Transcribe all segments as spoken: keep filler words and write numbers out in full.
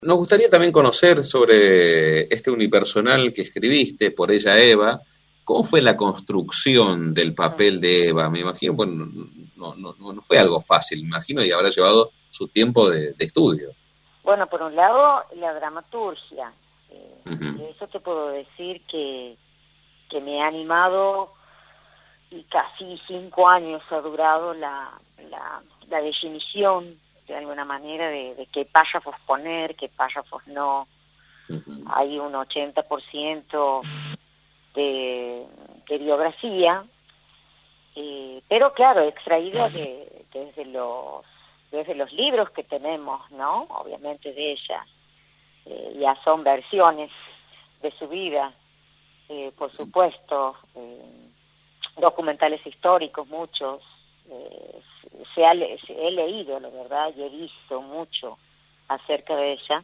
Nos gustaría también conocer sobre este unipersonal que escribiste, Por ella Eva. ¿Cómo fue la construcción del papel de Eva? Me imagino, bueno, no, no, no no fue algo fácil, me imagino, y habrá llevado su tiempo de, de estudio. Bueno, por un lado, la dramaturgia. Eh, Uh-huh. de eso te puedo decir que, que me ha animado y casi cinco años ha durado la, la, la definición, de alguna manera, de, de qué párrafos poner, qué párrafos no. Uh-huh. Hay un ochenta por ciento de, de biografía, eh, pero claro, extraída de, desde los desde los libros que tenemos, ¿no? Obviamente de ella. Eh, ya son versiones de su vida, eh, por supuesto, eh, documentales históricos, muchos. Eh, se ha, se, he leído, la verdad, y he visto mucho acerca de ella.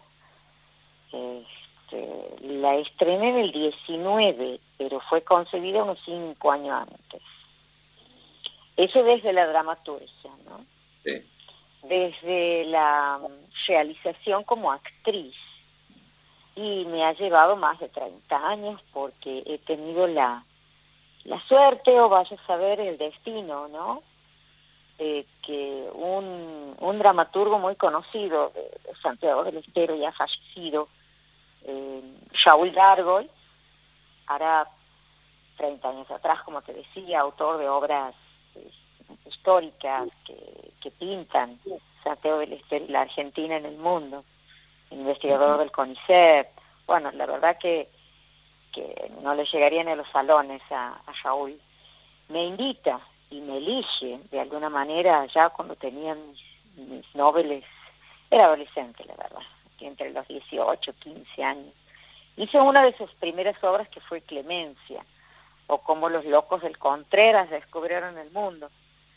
Este, la estrené en el diecinueve, pero fue concebida unos cinco años antes. Eso desde la dramaturgia, ¿no? Sí. Desde la realización como actriz. Y me ha llevado más de treinta años porque he tenido la, la suerte, o vaya a saber el destino, ¿no? De que un, un dramaturgo muy conocido de, de Santiago del Estero, ya fallecido, eh, Raúl Gargoy, hará treinta años atrás, como te decía, autor de obras eh, históricas que, que pintan Santiago del Estero y la Argentina en el mundo, investigador uh-huh. del CONICET. Bueno, la verdad que, que no le llegarían a los salones a, a Raúl. Me invita y me elige, de alguna manera, ya cuando tenía mis, mis noveles, era adolescente, la verdad, entre los dieciocho, quince años. Hice una de sus primeras obras que fue Clemencia, o Cómo los locos del Contreras descubrieron el mundo.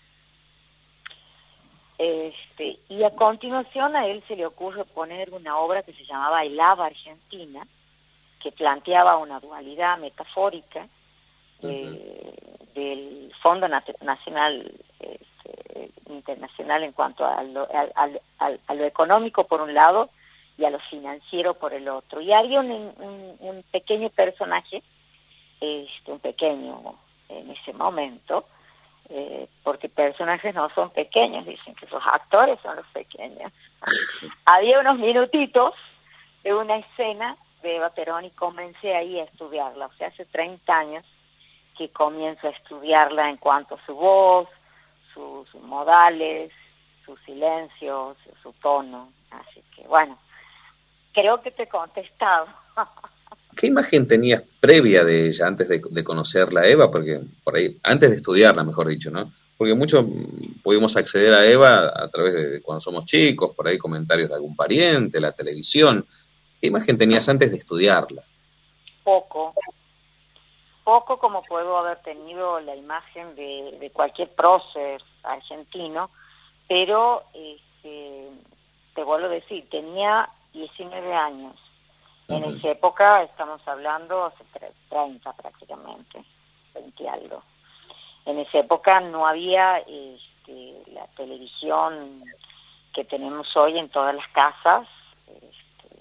Este, y a continuación a él se le ocurre poner una obra que se llamaba El Ava Argentina, que planteaba una dualidad metafórica eh, uh-huh. del Fondo Nacional este, Internacional en cuanto a lo, a, a, a lo económico por un lado y a lo financiero por el otro. Y había un, un, un pequeño personaje, este, un pequeño en ese momento, Eh, porque personajes no son pequeños, dicen que los actores son los pequeños. Había unos minutitos de una escena de Eva Perón y comencé ahí a estudiarla, o sea, hace treinta años que comienzo a estudiarla en cuanto a su voz, sus, sus modales, sus silencios, su, su tono, así que bueno, creo que te he contestado. ¿Qué imagen tenías previa de ella antes de, de conocerla, Eva? Porque por ahí, antes de estudiarla, mejor dicho, ¿no? Porque muchos pudimos acceder a Eva a través de, de cuando somos chicos, por ahí comentarios de algún pariente, la televisión. ¿Qué imagen tenías antes de estudiarla? Poco, poco como puedo haber tenido la imagen de, de cualquier prócer argentino, pero este, te vuelvo a decir, tenía diecinueve años. En uh-huh. esa época, estamos hablando hace treinta prácticamente, veinte algo. En esa época no había este, la televisión que tenemos hoy en todas las casas. Este,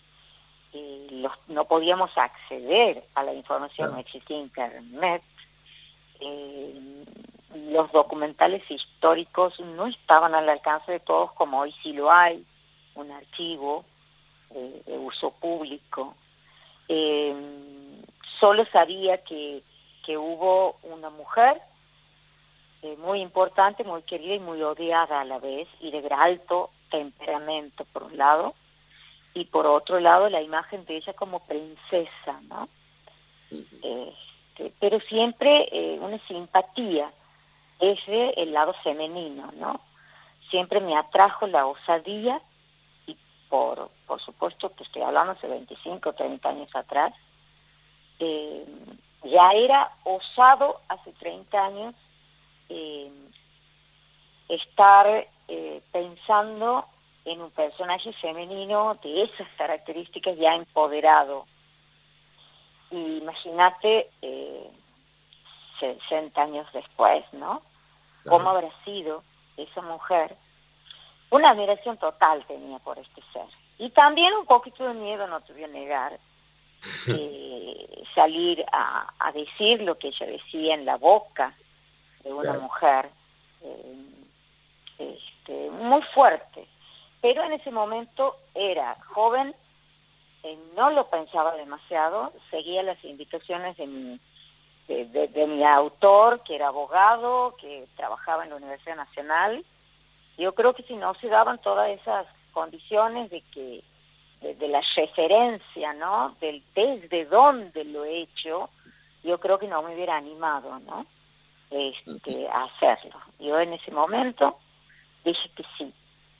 y los, no podíamos acceder a la información, uh-huh. no existía internet. Eh, los documentales históricos no estaban al alcance de todos como hoy sí lo hay, un archivo De, de uso público. Eh, solo sabía que, que hubo una mujer eh, muy importante, muy querida y muy odiada a la vez, y de alto temperamento por un lado, y por otro lado la imagen de ella como princesa, ¿no? Este, pero siempre eh, una simpatía desde el lado femenino, ¿no? Siempre me atrajo la osadía. Por, por supuesto que estoy hablando hace veinticinco, treinta años atrás, eh, ya era osado hace treinta años eh, estar eh, pensando en un personaje femenino de esas características ya empoderado. Y imagínate eh, sesenta años después, ¿no? ¿Cómo habrá sido esa mujer? Una admiración total tenía por este ser, Y también un poquito de miedo, no te voy a negar, eh, salir a, a decir lo que ella decía en la boca de una Claro. mujer, eh, este, muy fuerte. Pero en ese momento era joven, eh, no lo pensaba demasiado, seguía las indicaciones de mi, de, de, de mi autor, que era abogado, que trabajaba en la Universidad Nacional. Yo creo que si no se daban todas esas condiciones de que de, de la referencia, ¿no? Del desde dónde lo he hecho, yo creo que no me hubiera animado, ¿no? Este, a hacerlo. Yo en ese momento dije que sí.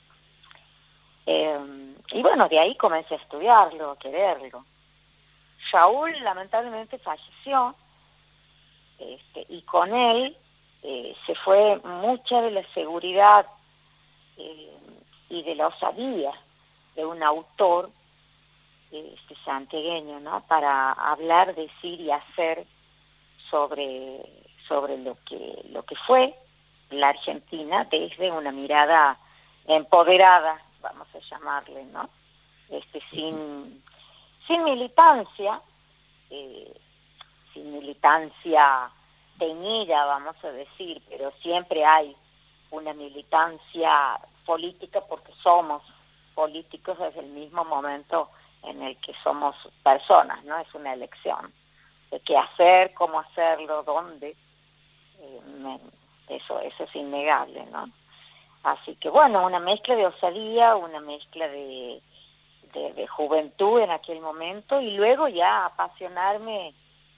Eh, y bueno, de ahí comencé a estudiarlo, a quererlo. Shaul lamentablemente falleció, este, y con él eh, se fue mucha de la seguridad eh, y de la osadía de un autor este, santiagueño, ¿no? Para hablar, decir y hacer sobre, sobre lo que, lo que fue la Argentina desde una mirada empoderada, vamos a llamarle, ¿no? Este, sin, sin militancia, eh, sin militancia teñida, vamos a decir, pero siempre hay una militancia política porque somos políticos desde el mismo momento en el que somos personas, ¿no? Es una elección de qué hacer, cómo hacerlo, dónde. Eh, me, eso, eso es innegable, ¿no? Así que bueno, una mezcla de osadía, una mezcla de, de, de juventud en aquel momento y luego ya apasionarme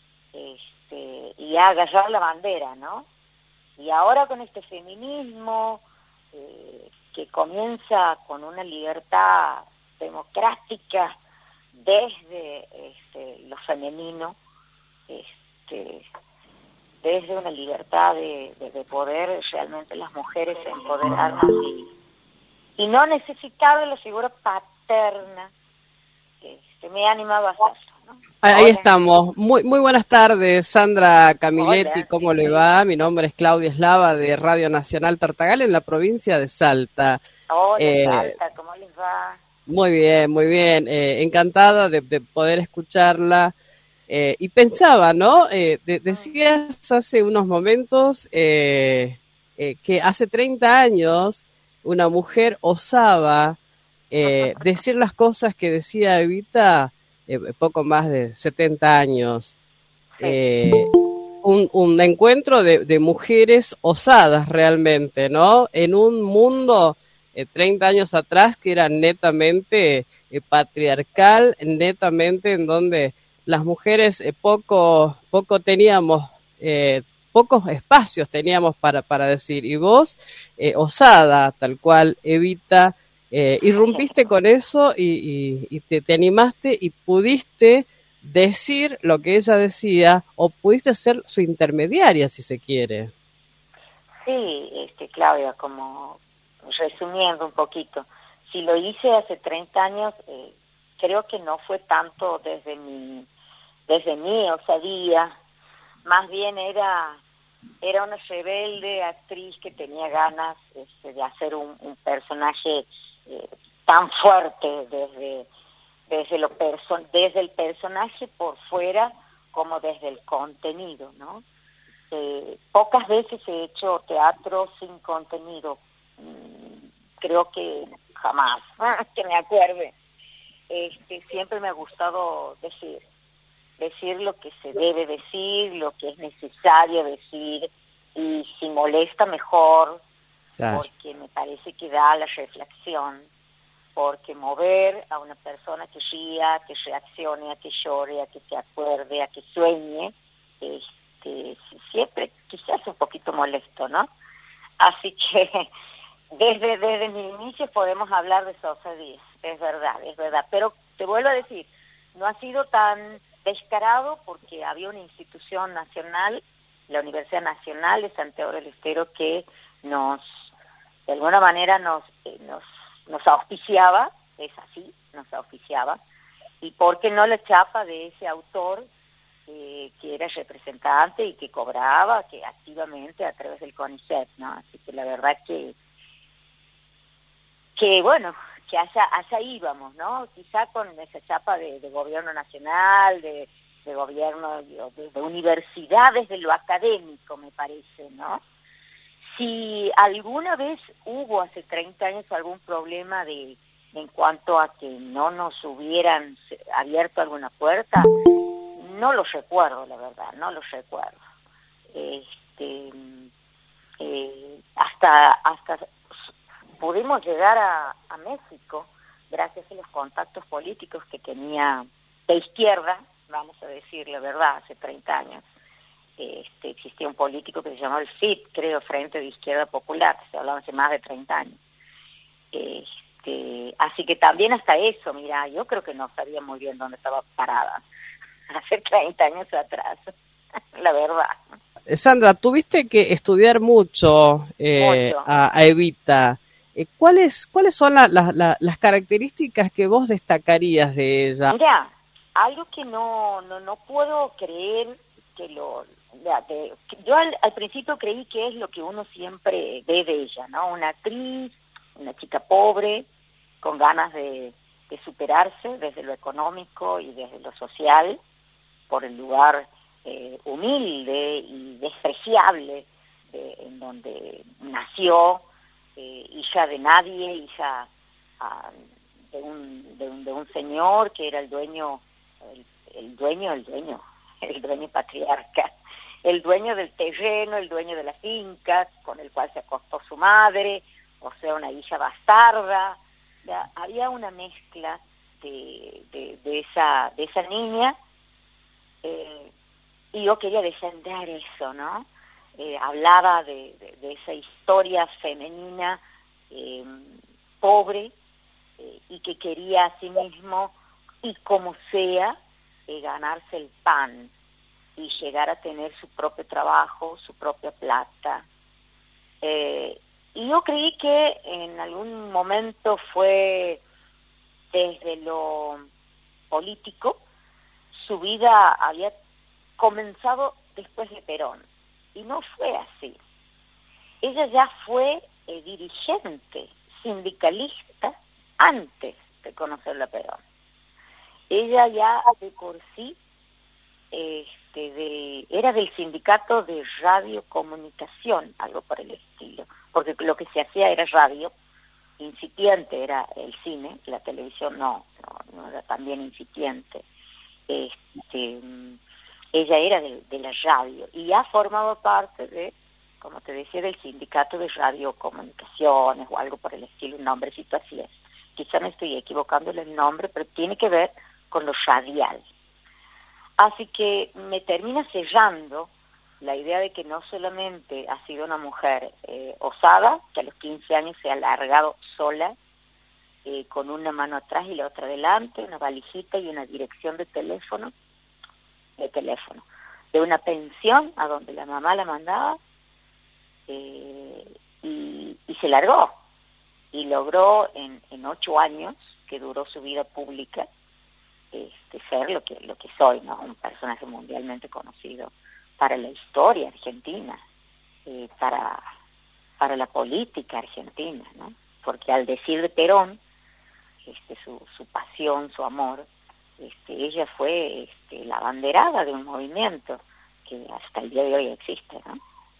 este, y a agarrar la bandera, ¿no? Y ahora con este feminismo eh, que comienza con una libertad democrática desde este, lo femenino, este, desde una libertad de, de, de poder realmente las mujeres empoderarnos y, y no necesitar de la figura paterna, este, me ha animado a hacerlo, ¿no? Ahí estamos. Muy muy buenas tardes, Sandra Camiletti, Hola. ¿cómo le va? Mi nombre es Claudia Eslava de Radio Nacional Tartagal en la provincia de Salta. Hola, Eh, Salta, ¿cómo les va? Muy bien, muy bien. Eh, encantada de, de poder escucharla. Eh, y pensaba, ¿no? Eh, de, decías hace unos momentos eh, eh, que hace treinta años una mujer osaba eh, decir las cosas que decía Evita eh, poco más de setenta años. Eh, un, un encuentro de, de mujeres osadas realmente, ¿no? En un mundo eh, treinta años atrás que era netamente eh, patriarcal, netamente en donde las mujeres eh, poco poco teníamos, eh, pocos espacios teníamos para, para decir, y vos, eh, osada, tal cual, Evita, eh, irrumpiste con eso y, y, y te, te animaste y pudiste decir lo que ella decía, o pudiste ser su intermediaria, si se quiere. Sí, este, Claudia, como resumiendo un poquito, si lo hice hace treinta años, eh, creo que no fue tanto desde mi desde mi osadía, más bien era era una rebelde actriz que tenía ganas este, de hacer un, un personaje eh, tan fuerte desde desde lo perso- desde el personaje por fuera como desde el contenido, ¿no? Eh, pocas veces he hecho teatro sin contenido, mm, creo que jamás, que me acuerde. Este, siempre me ha gustado decir decir lo que se debe decir, lo que es necesario decir, y si molesta mejor, claro, porque me parece que da la reflexión, porque mover a una persona que ría, que reaccione, a que llore, a que se acuerde, a que sueñe, este, siempre quizás un poquito molesto, ¿no? Así que desde, desde mi inicio podemos hablar de osadía, es verdad, es verdad, pero te vuelvo a decir, no ha sido tan descarado porque había una institución nacional, la Universidad Nacional de Santiago del Estero, que nos, de alguna manera nos, eh, nos, nos auspiciaba, es así, nos auspiciaba, y por qué no la chapa de ese autor eh, que era representante y que cobraba, que activamente a través del CONICET, ¿no? Así que la verdad que, que bueno, que allá, allá íbamos, ¿no? Quizá con esa chapa de, de gobierno nacional, de, de gobierno, de, de universidades, de lo académico, me parece, ¿no? Si alguna vez hubo hace treinta años algún problema de en cuanto a que no nos hubieran abierto alguna puerta, no lo recuerdo, la verdad, no lo recuerdo. Este, eh, hasta, hasta pudimos llegar a, a México gracias a los contactos políticos que tenía de izquierda, vamos a decir la verdad, hace treinta años. Este, existía un político que se llamó el F I P, creo, Frente de Izquierda Popular, se hablaba hace más de treinta años. Este, así que también hasta eso, mira, yo creo que no sabía muy bien dónde estaba parada hace treinta años atrás, la verdad. Sandra, tuviste que estudiar mucho, eh, mucho. A, a Evita. Eh, ¿cuáles, ¿Cuáles son la, la, la, las características que vos destacarías de ella? Mira, algo que no, no, no puedo creer que lo... De, yo al, al principio creí que es lo que uno siempre ve de ella, ¿no? Una actriz, una chica pobre, con ganas de, de superarse desde lo económico y desde lo social, por el lugar eh, humilde y despreciable de, en donde nació, eh, hija de nadie, hija uh, de, un, de, un, de un señor que era el dueño, el, el dueño, el dueño, el dueño patriarca, el dueño del terreno, el dueño de la finca, con el cual se acostó su madre, o sea, una hija bastarda. Ya, había una mezcla de, de, de, esa, de esa niña, eh, y yo quería defender eso, ¿no? Eh, hablaba de, de, de esa historia femenina eh, pobre, eh, y que quería a sí mismo, y como sea, eh, ganarse el pan, y llegar a tener su propio trabajo, su propia plata. Eh, y yo creí que en algún momento fue desde lo político, su vida había comenzado después de Perón, y no fue así. Ella ya fue eh, dirigente, sindicalista, antes de conocerla a Perón. Ella ya de por sí Este, de, era del sindicato de radiocomunicación, algo por el estilo, porque lo que se hacía era radio, incipiente era el cine, la televisión no, no, no era también incipiente. Este, ella era de, de la radio y ha formado parte de, como te decía, del sindicato de radiocomunicaciones o algo por el estilo, un nombrecito así es. Quizá me estoy equivocando en el nombre, pero tiene que ver con lo radial. Así que me termina sellando la idea de que no solamente ha sido una mujer eh, osada, que a los quince años se ha largado sola, eh, con una mano atrás y la otra adelante, una valijita y una dirección de teléfono, de teléfono, de una pensión a donde la mamá la mandaba, eh, y, y se largó, y logró en, en ocho años, que duró su vida pública, Este, ser lo que lo que soy, ¿no? Un personaje mundialmente conocido para la historia argentina, eh, para para la política argentina, ¿no? Porque al decir de Perón, este, su, su pasión, su amor, este, ella fue este, la abanderada de un movimiento que hasta el día de hoy existe, ¿no?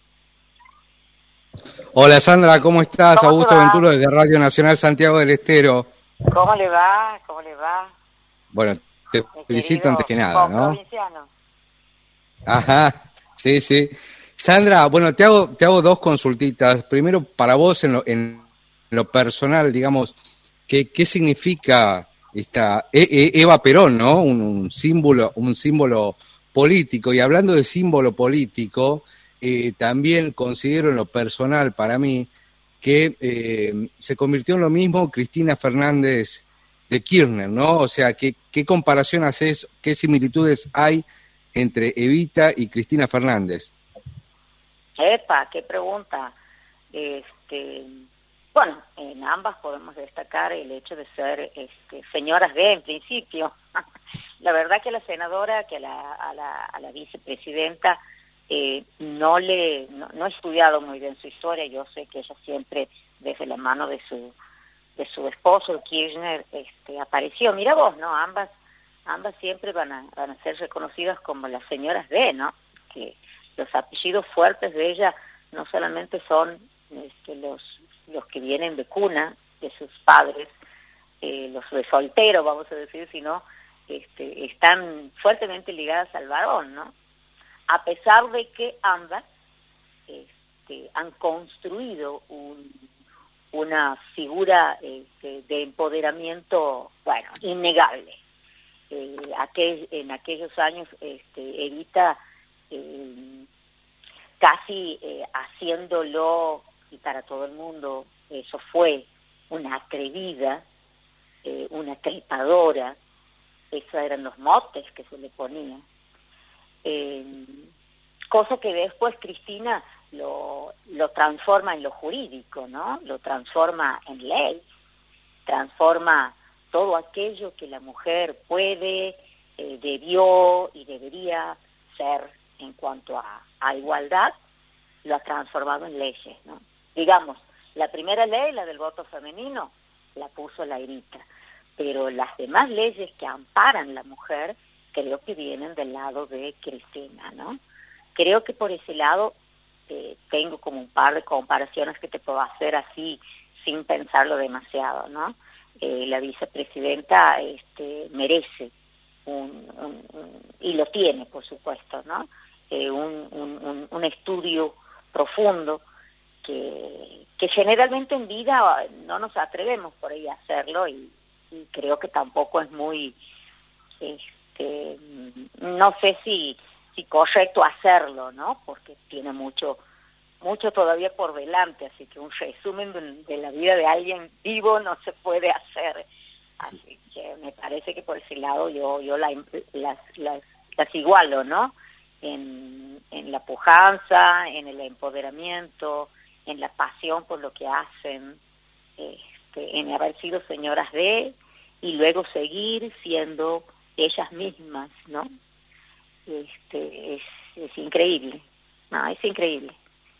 Hola Sandra, ¿cómo estás? ¿Cómo Augusto Venturo desde Radio Nacional Santiago del Estero. ¿Cómo le va? ¿Cómo le va? Bueno, te Mi felicito antes que nada, ¿no? Provinciano. Ajá, sí, sí. Sandra, bueno, te hago te hago dos consultitas. Primero, para vos, en lo, en lo personal, digamos, ¿qué, qué significa esta e, e, Eva Perón, ¿no? Un, un símbolo, un símbolo político. Y hablando de símbolo político, eh, también considero en lo personal para mí que eh, se convirtió en lo mismo Cristina Fernández de Kirchner, ¿no? O sea, ¿qué, qué comparación haces, qué similitudes hay entre Evita y Cristina Fernández? Epa, qué pregunta. Este, bueno, en ambas podemos destacar el hecho de ser este, señoras de, en principio. La verdad que a la senadora, que a la, a la, a la vicepresidenta, eh, no le no, no he estudiado muy bien su historia. Yo sé que ella siempre, desde la mano de su de su esposo Kirchner este, apareció. Mira vos, ¿no? Ambas, ambas siempre van a, van a ser reconocidas como las señoras D, ¿no? Que los apellidos fuertes de ella no solamente son este, los, los que vienen de cuna, de sus padres, eh, los de soltero, vamos a decir, sino este, están fuertemente ligadas al varón, ¿no? A pesar de que ambas este, han construido un, una figura este, de empoderamiento, bueno, innegable. Eh, aquel, en aquellos años, este, Evita eh, casi eh, haciéndolo, y para todo el mundo eso fue una atrevida, eh, una trepadora, esos eran los motes que se le ponían. Eh, cosa que después Cristina lo, lo transforma en lo jurídico, ¿no? Lo transforma en ley, transforma todo aquello que la mujer puede, eh, debió y debería ser en cuanto a, a igualdad, lo ha transformado en leyes, ¿no? Digamos, la primera ley, la del voto femenino, la puso la Evita, pero las demás leyes que amparan la mujer creo que vienen del lado de Cristina, ¿no? Creo que por ese lado eh, tengo como un par de comparaciones que te puedo hacer así sin pensarlo demasiado, ¿no? Eh, la vicepresidenta este, merece un, un, un, y lo tiene, por supuesto, ¿no? Eh, un, un, un estudio profundo que, que generalmente en vida no nos atrevemos por ahí a hacerlo y, y creo que tampoco es muy, este, no sé si, si correcto hacerlo, ¿no? Porque tiene mucho, mucho todavía por delante, así que un resumen de, de la vida de alguien vivo no se puede hacer. Así que me parece que por ese lado yo, yo la, las, las, las igualo, ¿no? En, en la pujanza, en el empoderamiento, en la pasión por lo que hacen, este, en haber sido señoras de, y luego seguir siendo ellas mismas, ¿no? Este, es, es increíble, no, es increíble.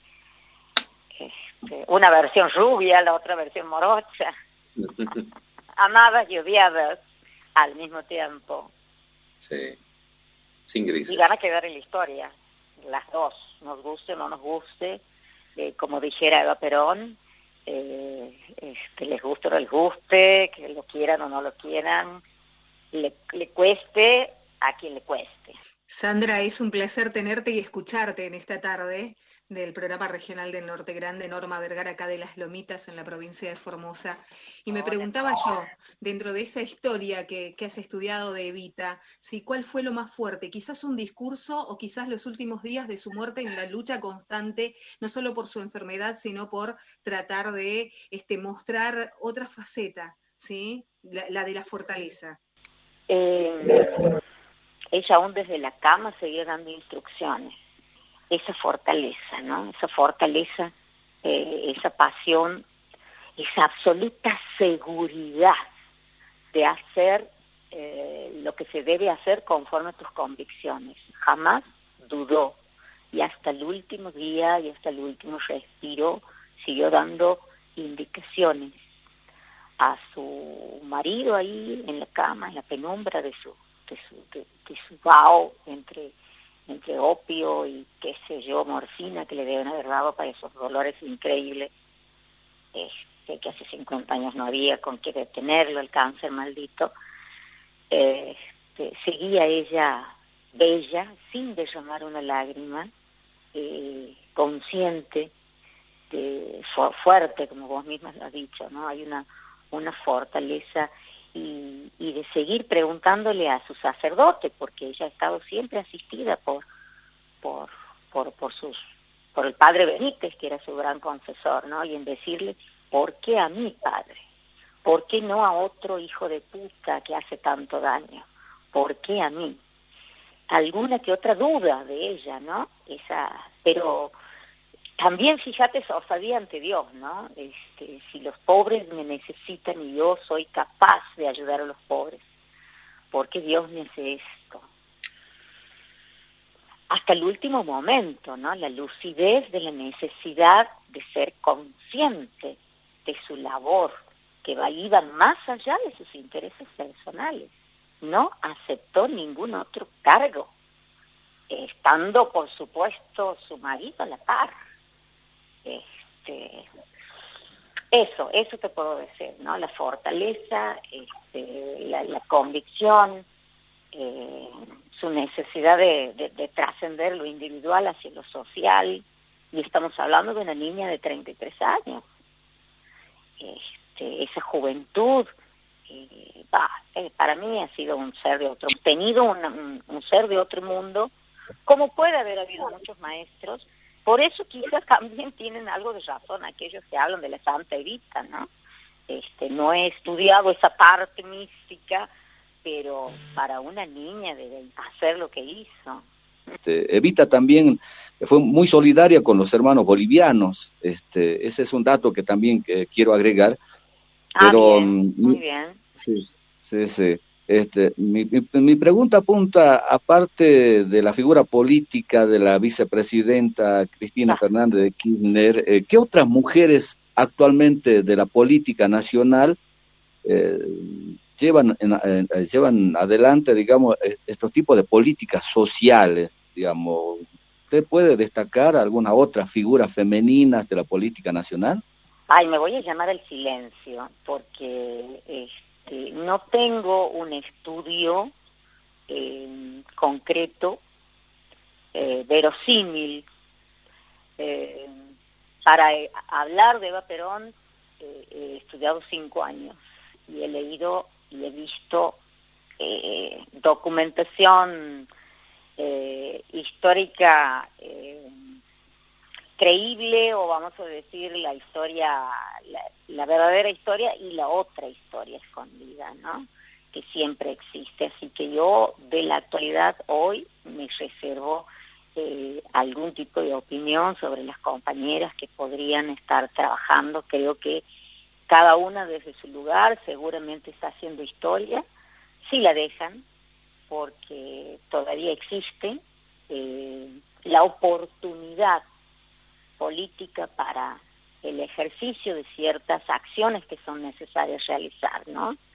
Este, una versión rubia, la otra versión morocha, amadas y odiadas al mismo tiempo. Sí, sin grises. Y van a quedar en la historia, las dos, nos guste o no nos guste, eh, como dijera Eva Perón, eh, este, les guste o no les guste, que lo quieran o no lo quieran, le, le cueste a quien le cueste. Sandra, es un placer tenerte y escucharte en esta tarde del programa regional del Norte Grande, Norma Vergara, acá de Las Lomitas, en la provincia de Formosa. Y me preguntaba yo, dentro de esta historia que, que has estudiado de Evita, si cuál fue lo más fuerte, quizás un discurso o quizás los últimos días de su muerte en la lucha constante, no solo por su enfermedad, sino por tratar de este, mostrar otra faceta, ¿sí? La, la de la fortaleza. Eh, ella aún desde la cama seguía dando instrucciones. Esa fortaleza, ¿no? Esa fortaleza, eh, esa pasión, esa absoluta seguridad de hacer eh, lo que se debe hacer conforme a tus convicciones. Jamás dudó y hasta el último día y hasta el último respiro siguió dando indicaciones a su marido ahí en la cama, en la penumbra de su, de su, de, de su vaho entre... entre opio y qué sé yo, morfina que le deben haber dado para esos dolores increíbles, este, que hace cincuenta años no había con qué detenerlo, el cáncer maldito. Este, seguía ella bella, sin derramar una lágrima, eh, consciente, de, fuerte, como vos misma lo has dicho, ¿no? Hay una, una fortaleza Y, y de seguir preguntándole a su sacerdote, porque ella ha estado siempre asistida por por por por sus por el padre Benítez, que era su gran confesor, ¿no? Y en decirle, ¿por qué a mí, padre? ¿Por qué no a otro hijo de puta que hace tanto daño? ¿Por qué a mí? Alguna que otra duda de ella, ¿no? Esa, pero también, fíjate, esa osadía ante Dios, ¿no? Este, si los pobres me necesitan y yo soy capaz de ayudar a los pobres, ¿por qué Dios me hace esto? Hasta el último momento, ¿no? La lucidez de la necesidad de ser consciente de su labor que iban más allá de sus intereses personales. No aceptó ningún otro cargo, estando, por supuesto, su marido a la par. Este, eso, eso te puedo decir, ¿no? La fortaleza, este, la, la convicción, eh, su necesidad de, de, de trascender lo individual hacia lo social, y estamos hablando de una niña de treinta y tres años. Este, esa juventud, eh, bah, eh, para mí ha sido un ser de otro, tenido un, un, un ser de otro mundo, como puede haber habido muchos maestros. Por eso quizás también tienen algo de razón aquellos que hablan de la Santa Evita, ¿no? Este, no he estudiado esa parte mística, pero para una niña debe hacer lo que hizo. Este, Evita también fue muy solidaria con los hermanos bolivianos. Este, ese es un dato que también que quiero agregar. Ah, pero, bien, muy bien. Sí, sí, sí. Este, mi, mi, mi pregunta apunta, aparte de la figura política de la vicepresidenta Cristina ah. Fernández de Kirchner, eh, ¿qué otras mujeres actualmente de la política nacional eh, llevan, en, en, llevan adelante, digamos, estos tipos de políticas sociales? Digamos, ¿usted puede destacar alguna otra figura femenina de la política nacional? Ay, me voy a llamar al silencio, porque este, no tengo un estudio eh, concreto, eh, verosímil, eh, para eh, hablar de Eva Perón. Eh, he estudiado cinco años y he leído y he visto eh, documentación eh, histórica eh, creíble, o vamos a decir la historia, la, la verdadera historia y la otra historia escondida, ¿no? Que siempre existe. Así que yo de la actualidad hoy me reservo eh, algún tipo de opinión sobre las compañeras que podrían estar trabajando. Creo que cada una desde su lugar seguramente está haciendo historia, si la dejan, porque todavía existe eh, la oportunidad política para el ejercicio de ciertas acciones que son necesarias realizar, ¿no?